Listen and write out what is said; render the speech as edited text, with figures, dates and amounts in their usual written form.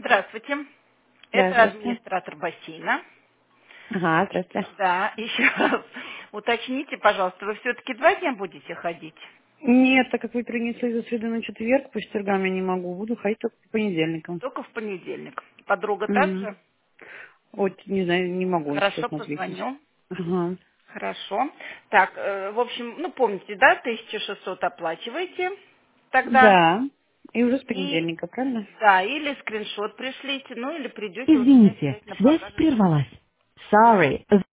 Здравствуйте. Да, Это здравствуйте. администратор бассейна. Ага, здравствуйте. Да, еще раз уточните, пожалуйста, вы все-таки 2 дня будете ходить? Нет, так как вы перенесли за среду на четверг, по четвергам я не могу. Буду ходить только по понедельникам. Только в понедельник. Подруга Угу. также? Вот, не знаю, не могу, если Хорошо, честно ответить. позвоню. Ага. Хорошо. Так, в общем, ну помните, да, 1600 оплачиваете тогда. Да. И уже с И, понедельника, правильно? да, или скриншот пришлите, ну или придете, уже мне Извините, обязательно связь покажете. прервалась. Sorry,